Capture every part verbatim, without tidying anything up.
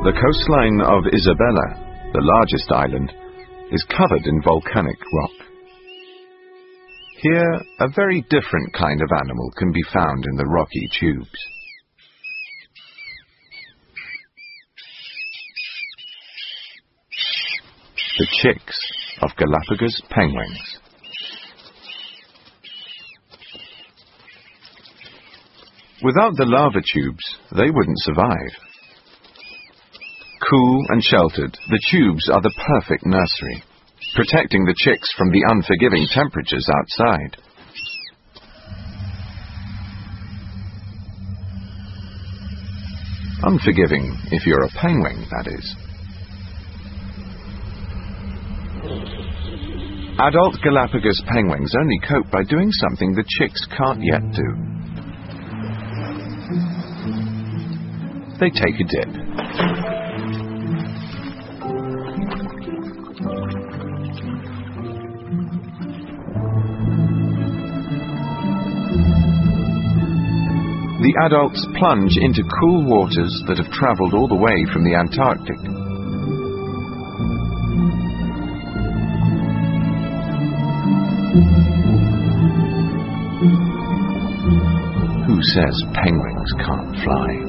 The coastline of Isabela, the largest island, is covered in volcanic rock. Here, a very different kind of animal can be found in the rocky tubes. The chicks of Galapagos penguins. Without the lava tubes, they wouldn't survive. Cool and sheltered, the tubes are the perfect nursery, protecting the chicks from the unforgiving temperatures outside. Unforgiving if you're a penguin, that is. Adult Galapagos penguins only cope by doing something the chicks can't yet do. They take a dip. The adults plunge into cool waters that have travelled all the way from the Antarctic. Who says penguins can't fly?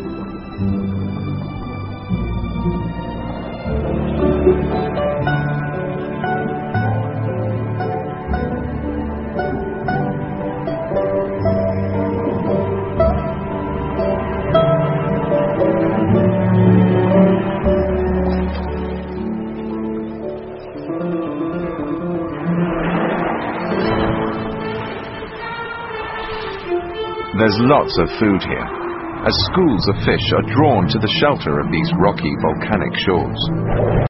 There's lots of food here, as schools of fish are drawn to the shelter of these rocky volcanic shores.